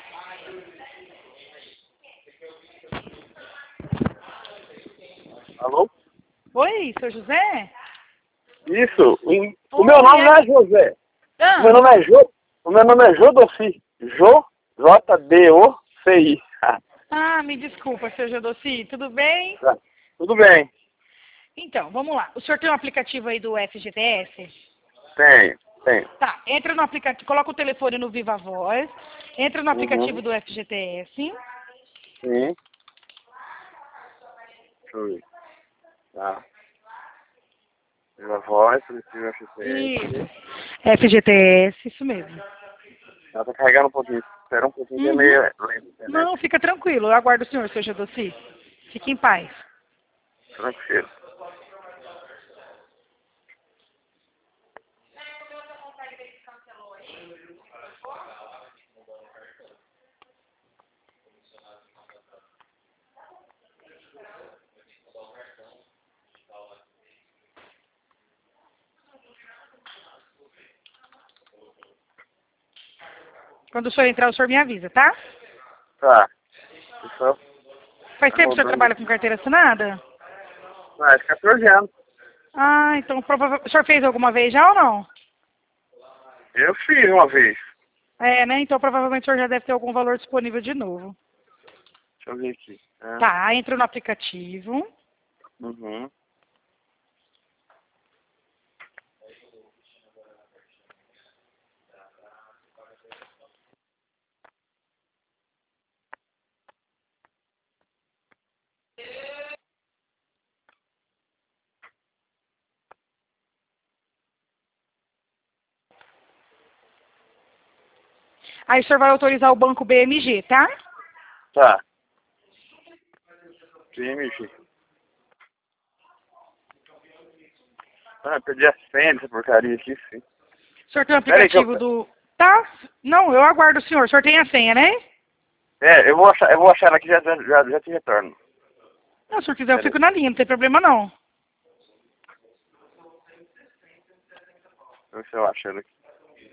Alô? Oi, seu José? Isso. O Oi, meu nome não é José. Ah, O meu nome é Jodoci. J-D-O-C-I. me desculpa, seu Jodossi, tudo bem? Tá. Tudo bem. Então, vamos lá. O senhor tem um aplicativo aí do FGTS? Tenho. Tá, entra no aplicativo, coloca o telefone no Viva Voz, entra no aplicativo Uhum. do FGTS. Sim. Deixa eu ver. Tá. Minha voz, preciso Isso. FGTS, isso mesmo. Ela tá carregando um pouquinho. Espera um pouquinho que é Uhum. meio lento a internet. Não, fica tranquilo, eu aguardo o senhor, seu Jodossi. Fique em paz. Tranquilo. Quando o senhor entrar, o senhor me avisa, tá? Tá. Isso Faz tá tempo que o senhor rodando. trabalha com carteira assinada? Faz 14 anos. Ah, então provavelmente. O senhor fez alguma vez já ou não? Eu fiz uma vez. É, né? Então provavelmente o senhor já deve ter algum valor disponível de novo. Deixa eu ver aqui. Tá, entra no aplicativo. Uhum. Aí o senhor vai autorizar o banco BMG, tá? Tá. PMG. Perdi a senha dessa porcaria aqui, sim. O senhor tem o Pera aí que aplicativo do. Tá? Não, eu aguardo o senhor. O senhor tem a senha, né? eu vou achar ela aqui e já te retorno. Não, se o senhor quiser, eu Pera aí. fico na linha, não tem problema não. Deixa eu ver se eu acho ela aqui.